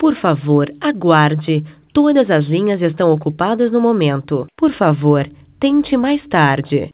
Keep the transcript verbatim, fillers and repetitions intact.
Por favor, aguarde. Todas as linhas estão ocupadas no momento. Por favor, tente mais tarde.